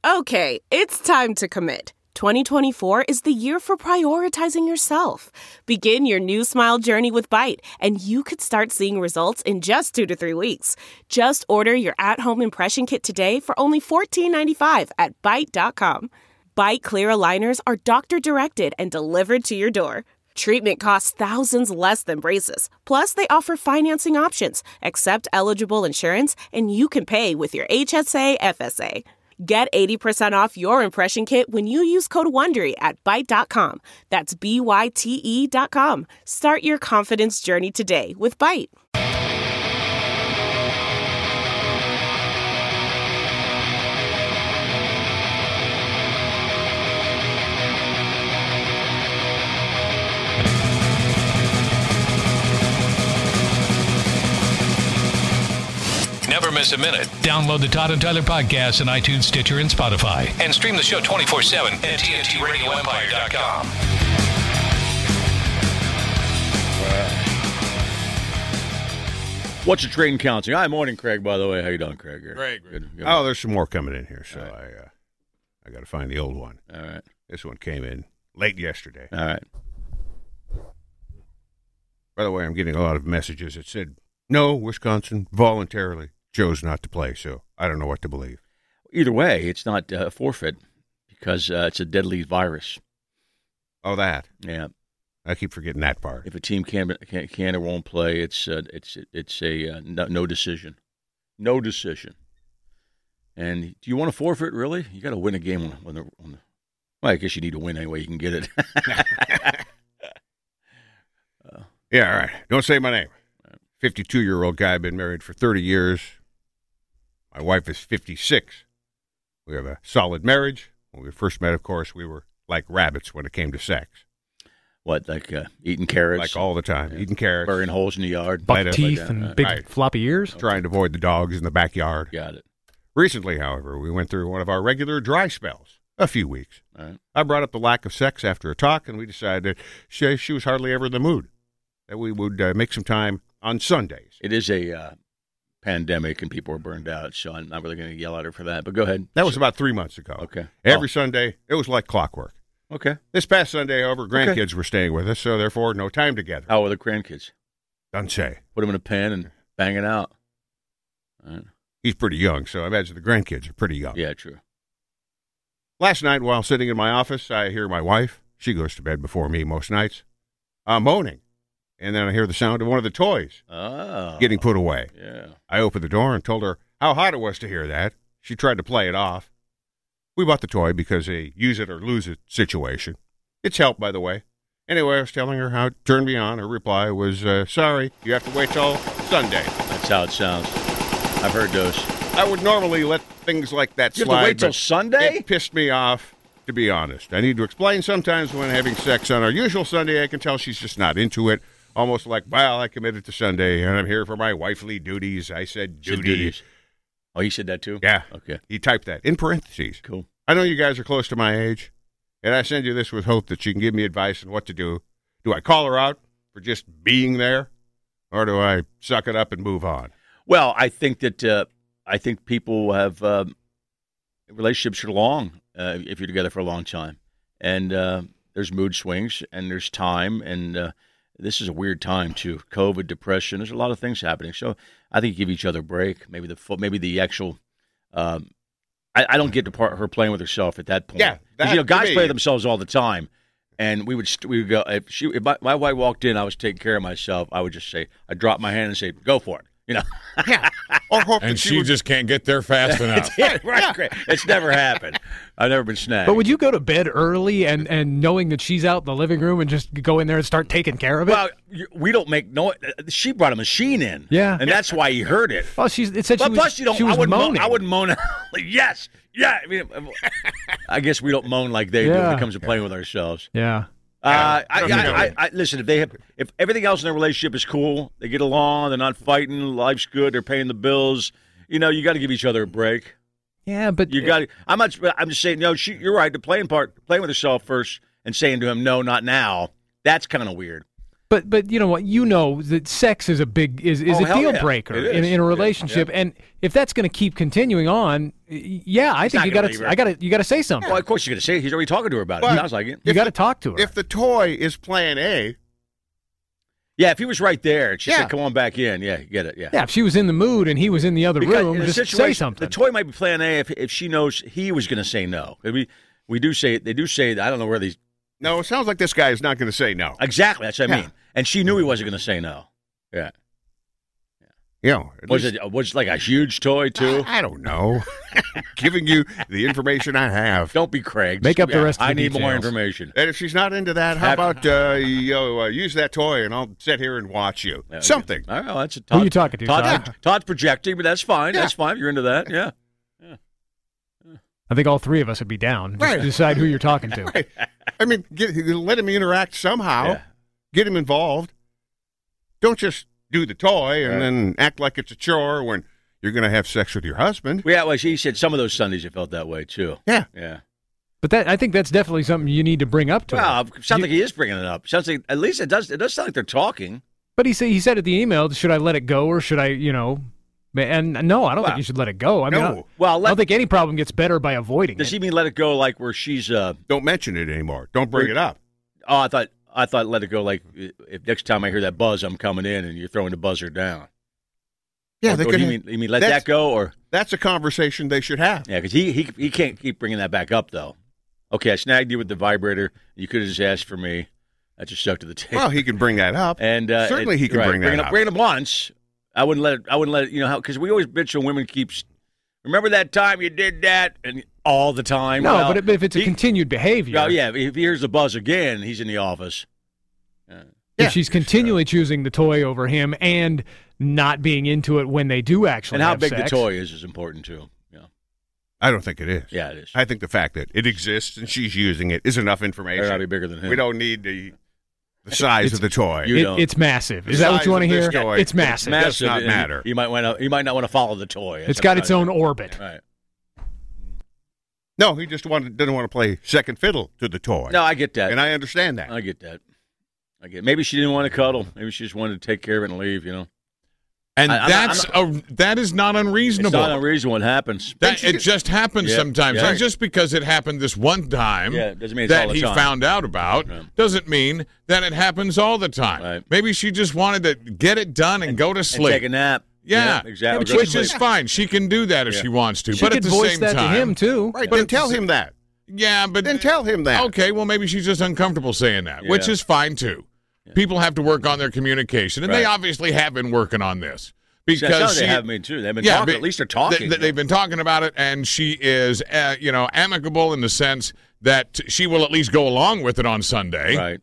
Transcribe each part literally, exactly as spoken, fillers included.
Okay, it's time to commit. twenty twenty-four is the year for prioritizing yourself. Begin your new smile journey with Byte, and you could start seeing results in just two to three weeks. Just order your at-home impression kit today for only fourteen ninety-five at byte dot com. Byte clear aligners are doctor-directed and delivered to your door. Treatment costs thousands less than braces. Plus, they offer financing options, accept eligible insurance, and you can pay with your H S A F S A. Get eighty percent off your impression kit when you use code WONDERY at byte dot com. That's B Y T E dot com. Start your confidence journey today with Byte. Never miss a minute. Download the Todd and Tyler podcast on iTunes, Stitcher, and Spotify. And stream the show twenty-four seven at T N T radio empire dot com. What's your trading counseling? Hi, morning, Craig, by the way. How you doing, Craig? Great. Good, good. Oh, there's some more coming in here, so right. I uh, I got to find the old one. All right. This one came in late yesterday. All right. By the way, I'm getting a lot of messages that said, no, Wisconsin voluntarily chose not to play, so I don't know what to believe. Either way, it's not a uh, forfeit because uh, it's a deadly virus. Oh, that. Yeah. I keep forgetting that part. If a team can can, can or won't play, it's uh, it's it's a uh, no, no decision, no decision. And do you want to forfeit? Really? You got to win a game on, on the. On the well, I guess you need to win anyway. You can get it. uh, yeah. All right. Don't say my name. fifty-two-year-old guy, been married for thirty years. My wife is fifty-six. We have a solid marriage. When we first met, of course, we were like rabbits when it came to sex. What, like uh, eating carrots? Like all the time, yeah. eating carrots. Burying holes in the yard. Buck Like teeth that. and Uh, big right. floppy ears. Trying to avoid the dogs in the backyard. Got it. Recently, however, we went through one of our regular dry spells. A few weeks. All right. I brought up the lack of sex after a talk, and we decided that she, she was hardly ever in the mood. That we would uh, make some time on Sundays. It is a uh, pandemic, and people are burned out, so I'm not really going to yell at her for that. But go ahead. That was So- about three months ago. Okay. Every Oh. Sunday, it was like clockwork. Okay. This past Sunday, however, grandkids were staying with us, so therefore, no time together. How are the grandkids? Don't say. Put them in a pen and bang it out. All right. He's pretty young, so I imagine the grandkids are pretty young. Yeah, true. Last night, while sitting in my office, I hear my wife, she goes to bed before me most nights, uh, moaning. And then I hear the sound of one of the toys Oh. getting put away. Yeah. I opened the door and told her how hot it was to hear that. She tried to play it off. We bought the toy because a use it or lose it situation. It's helped, by the way. Anyway, I was telling her how it turned me on. Her reply was, uh, sorry, you have to wait till Sunday. That's how it sounds. I've heard those. I would normally let things like that You slide. have to wait till but Sunday? It pissed me off, to be honest. I need to explain sometimes when having sex on our usual Sunday, I can tell she's just not into it. Almost like, well, I committed to Sunday, and I'm here for my wifely duties. I said Good duties. duties. Oh, he said that too? Yeah. Okay. He typed that in parentheses. Cool. I know you guys are close to my age, and I send you this with hope that you can give me advice on what to do. Do I call her out for just being there, or do I suck it up and move on? Well, I think that uh, I think people have uh, relationships are long uh, if you're together for a long time, and uh, there's mood swings and there's time, and uh, this is a weird time too. COVID, depression. There's a lot of things happening. So I think give each other a break. Maybe the fo- maybe the actual. Um, I, I don't get the part her playing with herself at that point. Yeah, 'Cause, that you know, to guys me- play themselves all the time. And we would st- we would go if she if my, my wife walked in, I was taking care of myself. I would just say I drop my hand and say, "Go for it," you know. Yeah. Or hope And that she, she would, just can't get there fast enough. yeah, right. Great. It's never happened. I've never been snagged. But would you go to bed early and, and knowing that she's out in the living room and just go in there and start taking care of it? Well, you- we don't make no. She brought a machine in. Yeah. and that's why he heard it. well, she's, it said But she was, plus, you don't. she was I wouldn't moaning. moan. I wouldn't moan. Yes, yeah. I mean, I guess we don't moan like they do when Yeah. it comes to playing with ourselves. Yeah. Uh, I, I don't I, think I I, would. I, listen. If they have, if everything else in their relationship is cool, they get along, they're not fighting, life's good, they're paying the bills. You know, you got to give each other a break. Yeah, but You got. I'm not. I'm just saying. No, she, you're right. The playing part, playing with herself first, and saying to him, "No, not now." That's kind of weird. But but you know what? You know that sex is a big is, is Oh, a hell deal yeah. breaker It in, is. in a Yeah, relationship, yeah. and if that's going to keep continuing on, y- yeah, I He's think not you gonna got leave to her. I got to you got to say something. Well, of course you're going to say it. He's already talking to her about it. But- Sounds like it. You If got the- to talk to her. If the toy is plan A, Yeah, if he was right there and she Yeah. said, come on back in, yeah, you get it, yeah. yeah, if she was in the mood and he was in the other Because room, in a just say situation, something. The toy might be plan A if, if she knows he was going to say no. We, we do say, they do say, I don't know where these, no, it sounds like this guy is not going to say no. exactly, that's what I Yeah. mean. And she knew he wasn't going to say no. Yeah. You know, at Was least- it, was it like a huge toy, too? I, I don't know. Giving you the information I have. Don't be Craig. Make up the rest of I the need more details. information. And if she's not into that, how Have- about uh, you know, uh, use that toy and I'll sit here and watch you? Yeah, Something. All right, well, that's a Who Todd, you talking to, Todd, Todd? Todd's projecting, but that's fine. Yeah. That's fine. You're into that, yeah. I think all three of us would be down. Just Right. decide who you're talking to. Right. I mean, get, let him interact somehow. Yeah. Get him involved. Don't just do the toy and Right. then act like it's a chore when you're going to have sex with your husband. Yeah, well, she said some of those Sundays it felt that way, too. Yeah. Yeah. But that I think that's definitely something you need to bring up to Well, her. it sounds You- like he is bringing it up. Sounds like, at least it does, it does sound like they're talking. But he said he said at the email, should I let it go or should I, you know? And no, I don't Well, think you should let it go. I mean, no. I, Well, I let, don't think any problem gets better by avoiding does it. he mean let it go like where she's, uh, Don't mention it anymore. Don't bring it up. oh, I thought, I thought let it go like if next time I hear that buzz, I'm coming in and you're throwing the buzzer down. Yeah, or, they or could you have- mean, you mean let that's- that go or, That's a conversation they should have. yeah, because he, he, he can't keep bringing that back up though. Okay, I snagged you with the vibrator. You could have just asked for me. That just stuck to the tape. Well, he can bring that up. And uh, Certainly it- he can right, bring that it up. Bring it up once. I wouldn't let it. I wouldn't let it. You know how? Because we always bitch when women keeps. Remember that time you did that, and all the time. No, Well, but, it, but if it's a he- continued behavior, Well, yeah. If he hears the buzz again, he's in the office. Uh, if Yeah, she's continually choosing the toy over him and not being into it when they do actually and how have big sex, the toy is is important too. Yeah, I don't think it is. yeah, it is. I think the fact that it exists and she's using it is enough Better information. not be bigger than him. We don't need the, the size It's- of the toy. You it, don't. it's massive. Is The that what size you want to of hear? this toy, It's massive. Massive. Massive. not and matter. You, you might want to. You might not want to follow the toy. It's got its own orbit. Right. No, he just wanted, didn't want to play second fiddle to the toy. No, I get that. and I understand that. I get that. I get. Maybe she didn't want to cuddle. Maybe she just wanted to take care of it and leave. You know, And I- I'm not- that's I'm a that is not it's unreasonable. not unreasonable. It happens. That, it just happens Yeah, sometimes. yeah. And just because it happened this one time Yeah, it doesn't mean it's that all the he time. found out about Yeah. doesn't mean that it happens all the time. Right. Maybe she just wanted to get it done and, go to And sleep. take a nap. Yeah, exactly. Yeah, but which is fine. She can do that if Yeah. she wants to. She but could at the voice same that time, to him too. Right, But then at the tell sa- him that. Yeah, but Then tell him that. Okay, well maybe she's just uncomfortable saying that, which Yeah. is fine too. People have to work on their communication, and they Right. obviously have been working on this Because because they she, have me too. They've been Yeah, talking. but At least they're talking. They, have been talking about it, and she is, uh, you know, amicable in the sense that she will at least go along with it on Sunday right.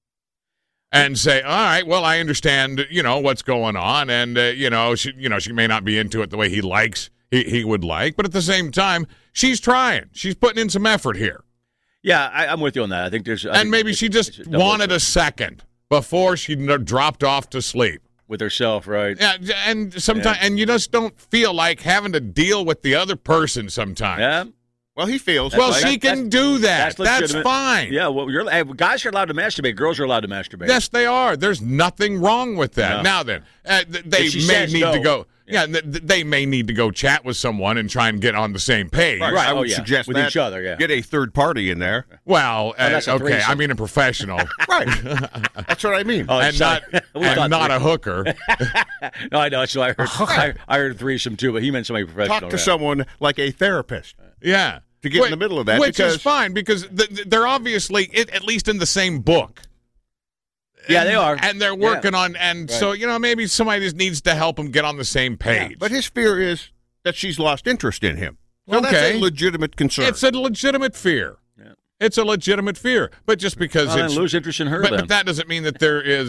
and say, "All right, well, I understand, you know, what's going on, and uh, you know, she, you know, she may not be into it the way he likes, he, he would like, but at the same time, she's trying, she's putting in some effort here, Yeah, I, I'm with you on that. I think there's. I and think maybe it's- she it's just a double wanted effort a second before she n- dropped off to sleep." with herself, right? Yeah, and sometimes, Yeah. and you just don't feel like having to deal with the other person sometimes. Yeah. Well, he feels. Well, That's- she that's- can do that. That's, That's, legitimate. fine. Yeah. Well, you're hey, guys are allowed to masturbate. Girls are allowed to masturbate. Yes, they are. There's nothing wrong with that. No. Now then, uh, th- they If she may says need no. to go. Yeah. Yeah, th- th- they may need to go chat with someone and try and get on the same page. Right, Right, I oh, would yeah. suggest With that. each other, yeah. Get a third party in there. Well, uh, that's a okay, threesome. I mean a professional, Right. That's what I mean. Oh, and sorry. not We and thought not three- a hooker. No, I know. That's what I heard. I, I heard threesome too, but he meant somebody professional. Talk to yeah. someone like a therapist. Yeah, To get in Wh- the middle of that, which because- is fine because th- th- they're obviously it, at least in the same book. Yeah, they are. and they're working on, and so you know maybe somebody just needs to help them get on the same page. But his fear is that she's lost interest in him. So that's Okay. a legitimate concern. It's a legitimate fear. Yeah. It's a legitimate fear. But just because Well, then it's lose interest in her. but, then. but that doesn't mean that there is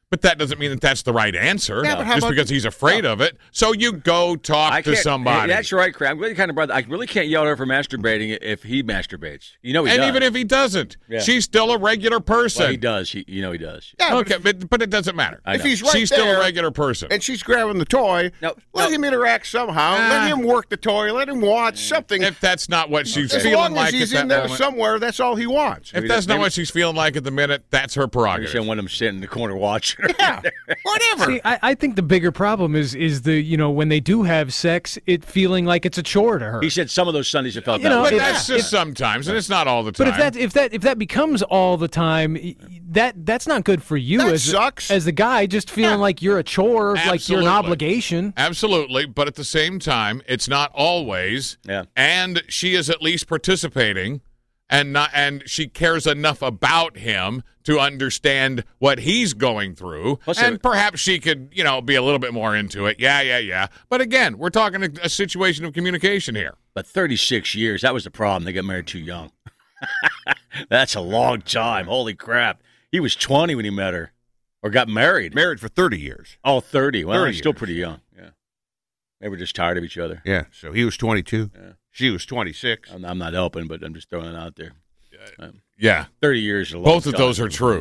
But that doesn't mean that that's the right answer, Yeah, but how just about- because he's afraid of it. So you go talk I to can't- somebody. That's right, Craig. I'm really kind of brother. I really can't yell at her for masturbating if he masturbates. You know he and does. even if he doesn't, Yeah. she's still a regular person. well, he does. He, you know he does. Yeah, but Okay, but, but it doesn't matter. I if know. he's right she's still there, a regular person. and she's grabbing the toy, No, let no. him interact somehow. Ah. Let him work the toy. Let him watch something. If that's not what she's as feeling long like as he's at in that there moment, somewhere, that's all he wants. if that's not what she's feeling like at the minute, that's her I prerogative. understand when I'm sitting in the corner watching her. Yeah, whatever. See, I, I think the bigger problem is is the you know when they do have sex, it feeling like it's a chore to her. He said some of those Sundays it felt You that know, way. But if- that's just sometimes, and it's not all the time. But if that if that if that becomes all the time, y- that that's not good for you That as sucks. as the guy, just feeling Yeah. like you're a chore, like you're an Absolutely. obligation. Absolutely, but at the same time, it's not always. Yeah. And she is at least participating, and not, and she cares enough about him to understand what he's going through. Plus, and it- perhaps she could, you know, be a little bit more into it. Yeah, yeah, yeah. But again, we're talking a, a situation of communication here. But thirty-six years, that was the problem. They got married too young. That's a long time. Holy crap. He was twenty when he met her or got married. Married for thirty years. Oh, thirty. Well, thirty he's still years. pretty young. Yeah. They were just tired of each other. Yeah, so he was twenty-two. Yeah. She was twenty-six. I'm, I'm not helping, but I'm just throwing it out there. Um, Yeah. thirty years is a long Both of time. those are true.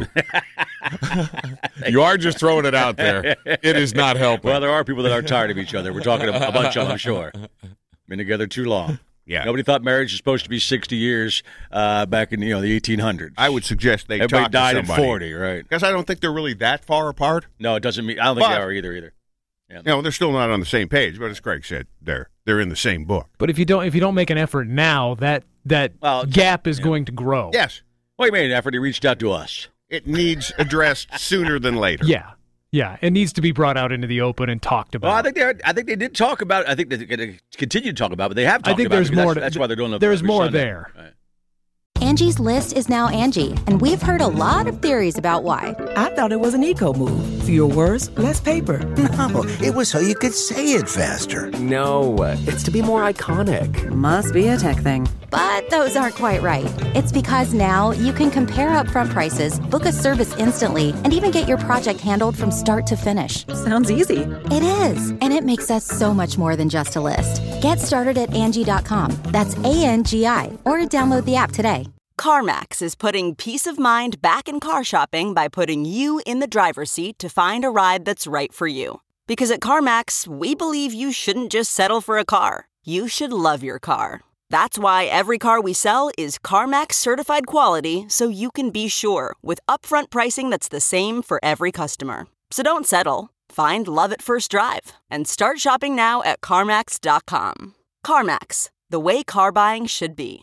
You are just throwing it out there. It is not helping. Well, there are people that are tired of each other. We're talking a, a bunch of them, I'm sure. Been together too long. Yeah. Nobody thought marriage was supposed to be sixty years uh, back in you know the eighteen hundreds. I would suggest they Everybody talk died to at somebody. forty, right? Because I don't think they're really that far apart. No, it doesn't mean. I don't think But- they are either. Either. Yeah. You know, they're still not on the same page, but as Craig said, they're they're in the same book. But if you don't if you don't make an effort now, that that Well, it's- gap is yeah. going to grow. Yes, Well, he made an effort. He reached out to us. it needs addressed sooner than later. Yeah. Yeah. It needs to be brought out into the open and talked about. Well, I think they. I think they did talk about it. I think they're going to continue to talk about it. But they have I talked think about there's it. because more That's, to- that's why they're doing it. there's every more Sunday. there. Right. Angie's List is now Angie, and we've heard a lot of theories about why. I thought it was an eco move. Fewer words, less paper. No, it was so you could say it faster. No, it's to be more iconic. Must be a tech thing. But those aren't quite right. It's because now you can compare upfront prices, book a service instantly, and even get your project handled from start to finish. Sounds easy. It is, and it makes us so much more than just a list. Get started at Angie dot com. That's A N G I, or download the app today. CarMax is putting peace of mind back in car shopping by putting you in the driver's seat to find a ride that's right for you. Because at CarMax, we believe you shouldn't just settle for a car. You should love your car. That's why every car we sell is CarMax certified quality, so you can be sure with upfront pricing that's the same for every customer. So don't settle. Find love at first drive and start shopping now at CarMax dot com. CarMax, the way car buying should be.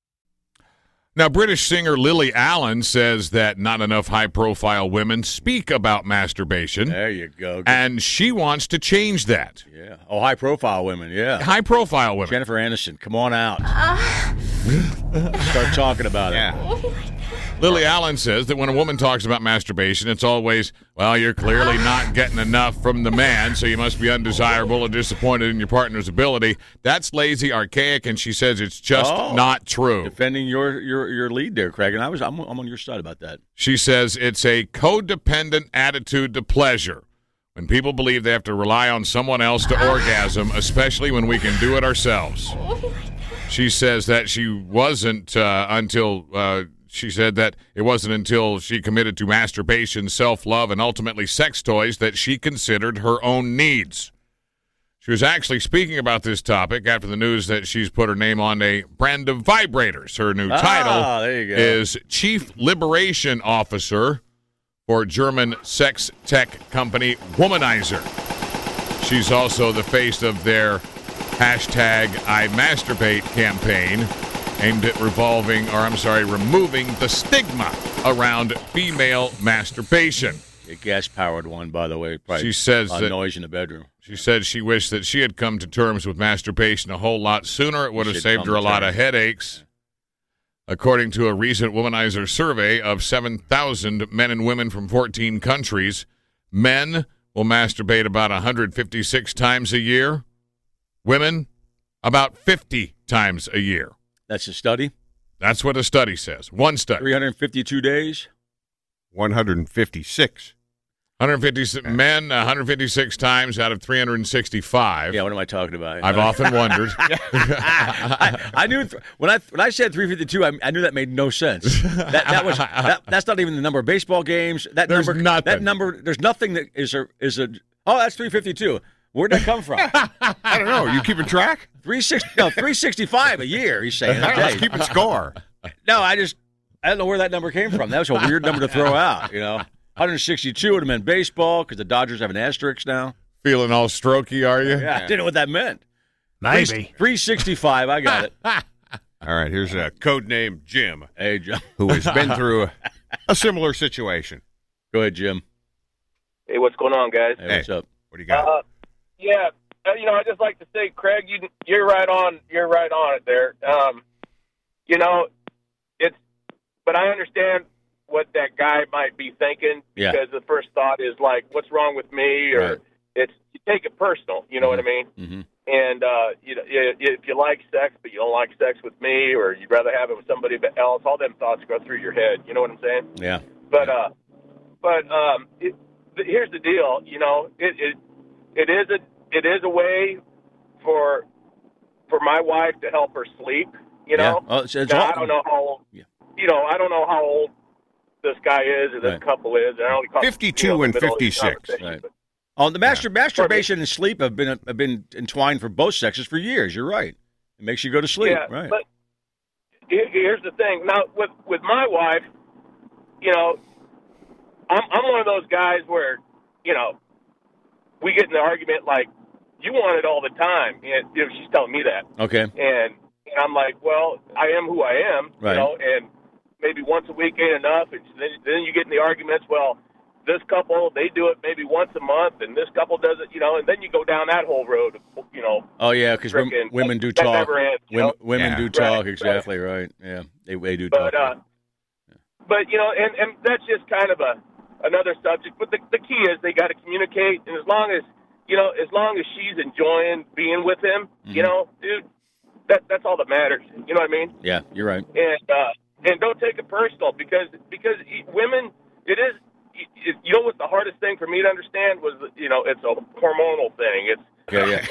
Now, British singer Lily Allen says that not enough high-profile women speak about masturbation, There you go. Good- and she wants to change that. yeah. Oh, high profile women. Yeah. High-profile women. Jennifer Aniston, come on out. Start talking about it. Yeah. Lily Allen says that when a woman talks about masturbation, it's always, well, you're clearly not getting enough from the man, so you must be undesirable or disappointed in your partner's ability. That's lazy, archaic, and she says it's just Oh. not true. Defending your, your your lead there, Craig, and I was I'm, I'm on your side about that. She says it's a codependent attitude to pleasure. When people believe they have to rely on someone else to orgasm, especially when we can do it ourselves. She says that she wasn't uh, until uh, she said that it wasn't until she committed to masturbation, self-love, and ultimately sex toys that she considered her own needs. She was actually speaking about this topic after the news that she's put her name on a brand of vibrators. Her new Ah, title there you go. is Chief Liberation Officer for German sex tech company Womanizer. She's also the face of their hashtag I Masturbate campaign, aimed at revolving, or I'm sorry, removing the stigma around female masturbation. A gas-powered one, by the way. Probably She says a lot that- of noise in the bedroom. She said she wished that she had come to terms with masturbation a whole lot sooner. It would have Should saved come her a to lot terms. of headaches. According to a recent Womanizer survey of seven thousand men and women from fourteen countries, men will masturbate about one hundred fifty-six times a year. Women, about fifty times a year. That's a study. That's what a study says. One study. three hundred fifty-two days. one hundred fifty-six. one hundred fifty men, one hundred fifty-six times out of three hundred sixty-five. Yeah, what am I talking about? I've often wondered. I, I knew th- when I when I said three fifty-two, I, I knew that made no sense. That, that was that, that's not even the number of baseball games. That There's number, nothing. that number. There's nothing that is a is a. Oh, that's three fifty-two. Where'd that come from? I don't know. Are you keeping track? Three sixty, no, three sixty-five a year. He's saying. I Okay. was keeping score. No, I just I don't know where that number came from. That was a weird number to throw out. You know, one sixty-two would have meant baseball because the Dodgers have an asterisk now. Feeling all strokey, are you? Yeah, I didn't know what that meant. Maybe. three sixty-five. I got it. All right, here's a code name Jim, Hey, Jim. who has been through a, a similar situation. Go ahead, Jim. Hey, what's going on, guys? Hey, what's up? What do you got? Uh, yeah, uh, you know, I just like to say, Craig, you, you're right on. You're right on it there. Um, you know, it's, but I understand what that guy might be thinking Yeah. because the first thought is like, "What's wrong with me?" Or Right. it's you take it personal. You know what I mean? Mm-hmm. And uh, you know, i- if you like sex, but you don't like sex with me, or you'd rather have it with somebody else, all them thoughts go through your head. You know what I'm saying? Yeah. But uh, but um, it, th- here's the deal. You know, it, it it is a it is a way for for my wife to help her sleep. You know, Yeah. Oh, it's- it's now, all- I don't know how old. Yeah. You know, I don't know how old this guy is or this Right. couple is. And I only call fifty-two you know, and the middle of the fifty-six. conversation. Right. Oh, the master, masturbation and sleep have been have been entwined for both sexes for years. You're right. It makes you go to sleep. Yeah, Right. but here- here's the thing. Now, with with my wife, you know, I'm I'm one of those guys where, you know, we get in the argument like, you want it all the time. And you know, she's telling me that. Okay. And, and I'm like, well, I am who I am, Right. you know, and maybe once a week ain't enough. And then, then you get in the arguments, well, this couple, they do it maybe once a month, and this couple does it, you know, and then you go down that whole road, you know. Oh yeah, because Frickin- women do that talk. never ends, you women know? women Yeah. do Right, talk. right. Exactly right. Yeah, they they do But, talk. uh, but you know, and, and that's just kind of a another subject. But the, the key is they got to communicate, and as long as you know, as long as she's enjoying being with him, Mm-hmm. you know, dude, that that's all that matters. You know what I mean? Yeah, you're right. And uh, and don't take it personal because because women, it is. It, you know what the hardest thing for me to understand was, you know, it's a hormonal thing. It's Yeah,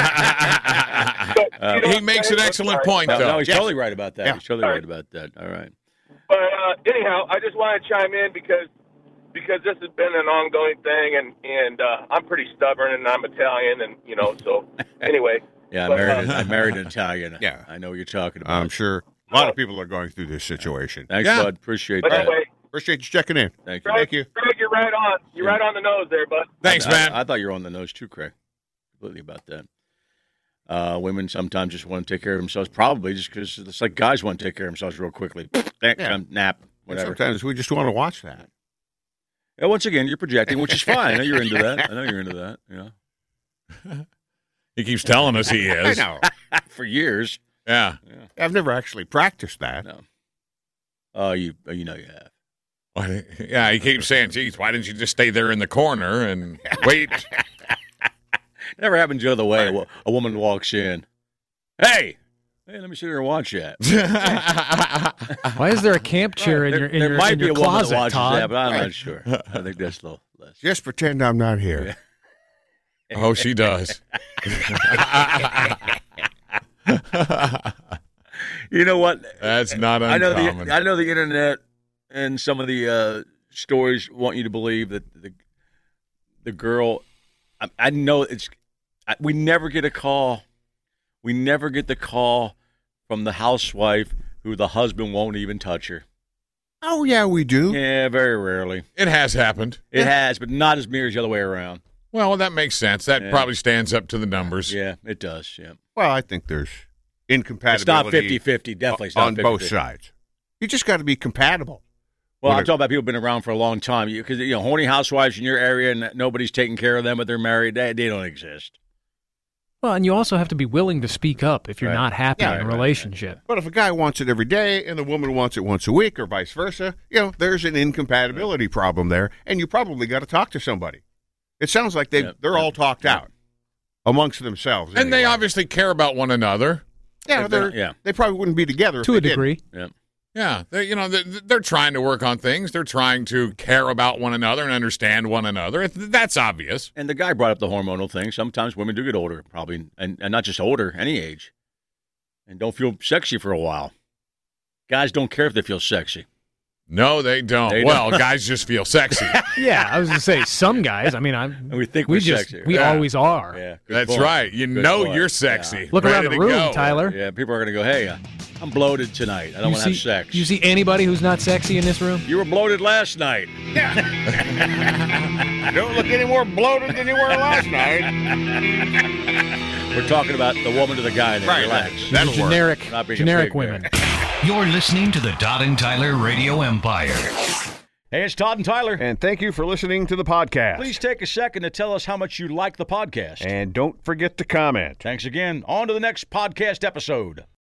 yeah. but, Uh, you know He what makes I'm an saying? excellent Sorry. point, no, though. no, he's Yes. totally right about that. Yeah. He's totally Sorry. right about that. All right. But uh, anyhow, I just want to chime in because because this has been an ongoing thing, and and uh, I'm pretty stubborn, and I'm Italian, and you know, so anyway. Yeah, I But, married. uh, I married an Italian. Yeah. I know what you're talking about. I'm sure a lot of people are going through this situation. Thanks, Yeah. bud. Appreciate But that. anyway, Appreciate you checking in. Thank you. Craig, Thank you. Craig, you're right on. You're right on the nose there, bud. Thanks, I, man. I, I thought you were on the nose too, Craig. Completely about that. Uh, women sometimes just want to take care of themselves, probably just because it's like guys want to take care of themselves real quickly. Thank, Yeah. um, nap, And whatever. sometimes we just want to watch that. Yeah, once again, you're projecting, which is fine. I know you're into that. I know you're into that. You know, He keeps telling us he I is. know. for years. Yeah. I've never actually practiced that. No. Oh, you, oh, you know you have. Why- Yeah, he keeps saying, geez, why didn't you just stay there in the corner and wait? Never happened the other way. A, wo- a woman walks in. Hey, hey, let me sit here and watch that. Why is there a camp chair in there your in there your, might in be your a woman closet, that watches Todd? that, but I'm not sure. I think that's a little less. Just pretend I'm not here. Oh, she does. You know what? That's not I know uncommon. the I know the internet and some of the uh, stories want you to believe that the the girl. I, I know it's. I, we never get a call. We never get the call from the housewife who the husband won't even touch her. Oh, yeah, we do. Yeah, very rarely. It has happened. It has, but not as near as the other way around. Well, that makes sense. That Yeah. probably stands up to the numbers. Yeah, it does. Yeah, Well, I think there's it's incompatibility not fifty-fifty. Definitely, it's not on both fifty-fifty. sides. You just got to be compatible. Well, What I'm a- talking about people who've been around for a long time. Because you, you know, horny housewives in your area and nobody's taking care of them, but they're married. They, they don't exist. Well, and you also have to be willing to speak up if you're Right. not happy Yeah, in a right, relationship. But if a guy wants it every day and the woman wants it once a week or vice versa, you know, there's an incompatibility problem there, and you probably got to talk to somebody. It sounds like they Yep, they're yep, all talked yep. out amongst themselves. And they anyway. obviously care about one another. yeah, they're, Yeah. they probably wouldn't be together if To they a didn't. degree. Yeah. Yeah, they, you know, they're, they're trying to work on things. They're trying to care about one another and understand one another. That's obvious. And the guy brought up the hormonal thing. Sometimes women do get older, probably, and, and not just older, any age, and don't feel sexy for a while. Guys don't care if they feel sexy. No, they don't. They well, don't. guys just feel sexy. Yeah, I was going to say, some guys, I mean, I'm, and we think we we're just, sexy. we Yeah. always are. Yeah, good That's point. right. You Good know point. you're sexy. Yeah. Look Ready around the to room, go. Tyler. Yeah, people are going to go, hey, uh, I'm bloated tonight. I don't You want to see, have sex. you see anybody who's not sexy in this room? You were bloated last night. You don't look any more bloated than you were last night. We're talking about the woman to the guy there. Right, Relax. right. That'll work. generic, We're not being a generic pig women. there. You're listening to the Todd and Tyler Radio Empire. Hey, it's Todd and Tyler. And thank you for listening to the podcast. Please take a second to tell us how much you like the podcast. And don't forget to comment. Thanks again. On to the next podcast episode.